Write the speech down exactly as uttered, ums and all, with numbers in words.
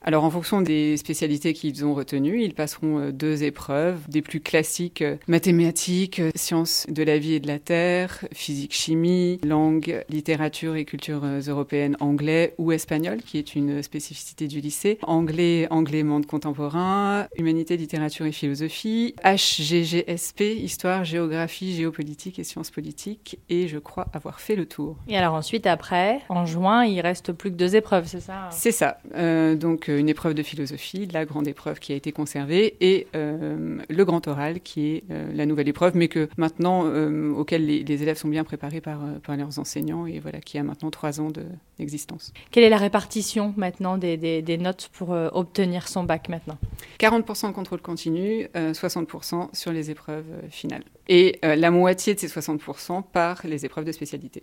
Alors, en fonction des spécialités qu'ils ont retenues, ils passeront deux épreuves, des plus classiques, mathématiques, sciences de la vie et de la terre, physique, chimie, langue, littérature et culture européenne, anglais ou espagnol, qui est une spécificité du lycée, anglais, anglais monde contemporain, humanité, littérature et philosophie, H G G S P, histoire, géographie, géopolitique et sciences politiques, et je crois avoir fait le tour. Et alors ensuite, après, en juin, il reste plus que deux épreuves, c'est ça ? C'est ça. Euh, donc une épreuve de philosophie, la grande épreuve qui a été conservée, et euh, le grand oral qui est euh, la nouvelle épreuve, mais que maintenant, euh, auquel les, les élèves sont bien préparés par, par leurs enseignants, et voilà, qui a maintenant trois ans de, d'existence. Quelle est la répartition maintenant des, des, des notes pour euh, obtenir son bac maintenant ? quarante pour cent de contrôle continu, euh, soixante pour cent sur les épreuves euh, finales. Et euh, la moitié de ces soixante pour cent par les épreuves de spécialité.